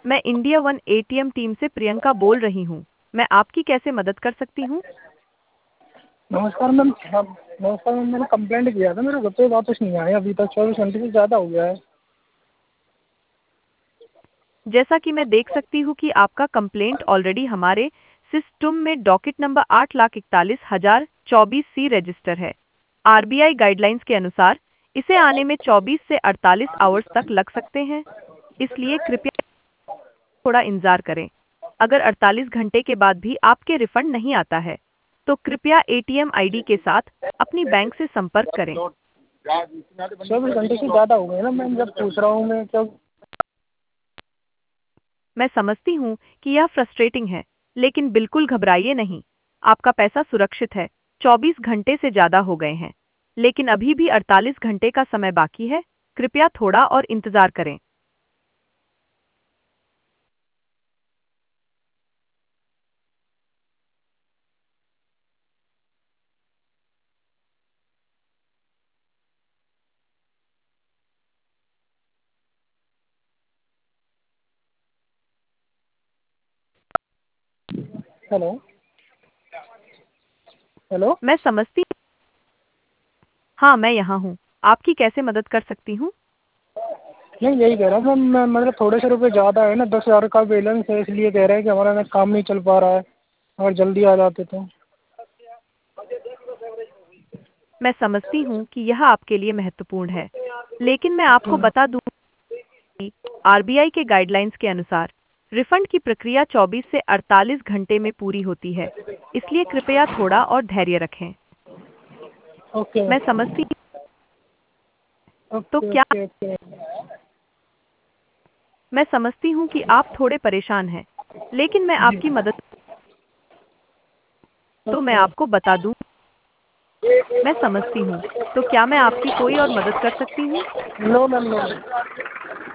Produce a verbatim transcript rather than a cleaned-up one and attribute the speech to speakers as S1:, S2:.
S1: मैं India one ATM team से प्रियंका बोल रही हूँ। मैं आपकी कैसे मदद कर सकती हूँ?
S2: नमस्कार मैम। हाँ, नमस्कार मैम, मैंने कंप्लेंट किया था, मेरे घर पे वापस नहीं आए अभी तक, चौबीस घंटे से ज़्यादा हो गया है।
S1: जैसा कि मैं देख सकती हूँ कि आपका कंप्लेंट ऑलरेडी हमारे सिस्टम में डॉकेट नंबर आठ लाख इकतालीस हजार चौबीस सी रजिस्टर है। आरबीआई गाइडलाइंस के अनुसार इसे आने में चौबीस से अड़तालीस आवर्स तक लग सकते हैं, इसलिए कृपया थोड़ा इंतजार करें। अगर अड़तालीस घंटे के बाद भी आपके रिफंड नहीं आता है, तो कृपया एटीएम आईडी के साथ अपनी बैंक से संपर्क करें।
S2: चौबीस घंटे से ज़्यादा हो गए ना मैम, जब पूछ रहा हूँ मैं क्या।
S1: मैं समझती हूँ कि यह फ्रस्ट्रेटिंग है, लेकिन बिल्कुल घबराइए नहीं। आपका पैसा सुरक्षित है। चौबीस घंटे से ज़्यादा हो गए हैं, लेकिन अभी भी अड़तालीस घंटे का समय बाकी है। कृपया थोड़ा और इंतज़ार करें।
S2: हेलो हेलो
S1: मैं समझती हाँ, मैं यहाँ हूँ। आपकी कैसे मदद कर सकती हूँ?
S2: नहीं, यही कह रहा था मैं, मतलब थोड़े से रुपये ज़्यादा है ना, दस हज़ार का बैलेंस है, इसलिए कह रहे हैं कि हमारा ना काम नहीं चल पा रहा है, अगर जल्दी आ जाते तो।
S1: मैं समझती हूँ कि यह आपके लिए महत्वपूर्ण है, लेकिन मैं आपको बता दूँ कि आरबीआई के गाइडलाइंस के अनुसार रिफंड की प्रक्रिया चौबीस से अड़तालीस घंटे में पूरी होती है, इसलिए कृपया थोड़ा और धैर्य रखें।
S2: ओके
S1: मैं समझती तो
S2: ओके
S1: क्या
S2: ओके ओके।
S1: मैं समझती हूँ कि आप थोड़े परेशान हैं, लेकिन मैं
S2: जी।
S1: आपकी मदद तो मैं
S2: ओके।
S1: आपको बता दूँ मैं समझती हूँ। तो क्या मैं आपकी कोई और मदद कर सकती हूँ?
S2: No ma'am, no.